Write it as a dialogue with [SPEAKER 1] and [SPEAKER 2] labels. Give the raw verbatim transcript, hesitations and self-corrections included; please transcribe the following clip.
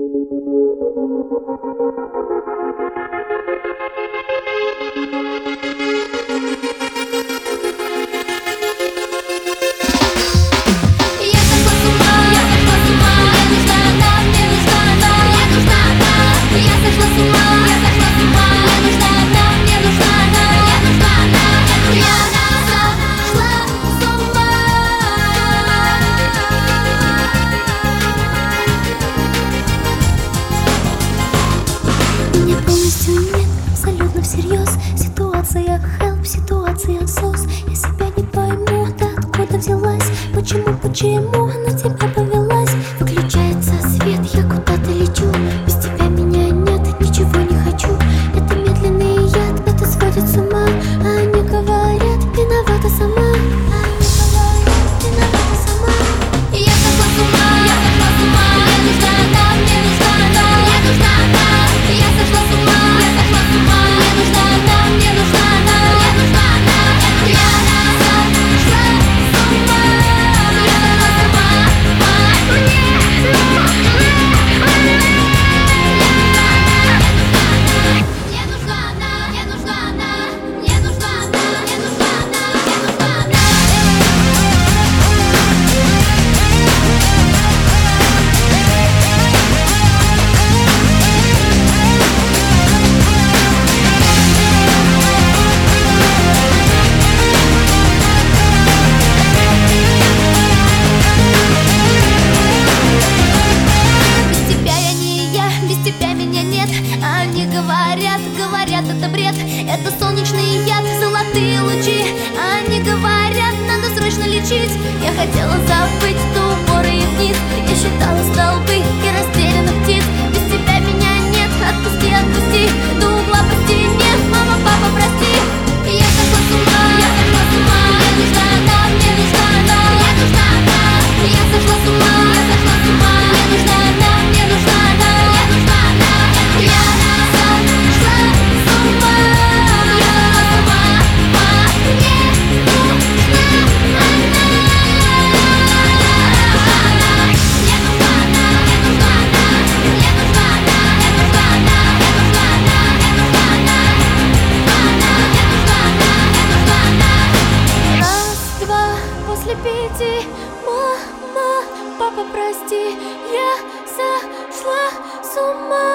[SPEAKER 1] Всерьез ситуация help, ситуация сос. Я себя не пойму, ты откуда взялась? Почему, почему на тебя повелась? Выключается свет, я куда-то лечу. Без тебя меня нет, ничего не хочу. Это медленный яд, это сводит с ума. А они говорят, виновата сама. А они говорят, виновата сама. И я сошла с ума, я сошла с ума. Мне нужна она, мне нужна она, мне нужна она. И я сошла с ума, я сошла с ума. Мне нужна она, мне нужна она, мне нужна она. Я сошла с ума, я сошла с ума. Мне нужна она, мне нужна она, мне нужна она, мне нужна она, мне нужна она. Без тебя я не я, без тебя меня нет. Они говорят, говорят, это бред. Это солнечный яд, золотые лучи. Они говорят, надо срочно лечить. Я хотела забыть до упора и вниз. Я считала столбы и растерянных птиц. Без тебя меня нет, отпусти, отпусти. До угла по стене, мама, папа, прости. И я сошла с ума, я сошла с ума. Мне нужна она, мне нужна она, мне нужна она. И я сошла с ума, я сошла с ума. Мне нужна она, мне нужна она, мне нужна она. Я сошла с ума, я сошла с ума. Мне нужна она, мне нужна она. Мне нужна она, мне нужна она, мне нужна она, мне нужна она, мне нужна она, мне нужна она. Она, мне нужна она, мне нужна она. Раз, два, после пяти. Мама, папа, прости, я сошла с ума.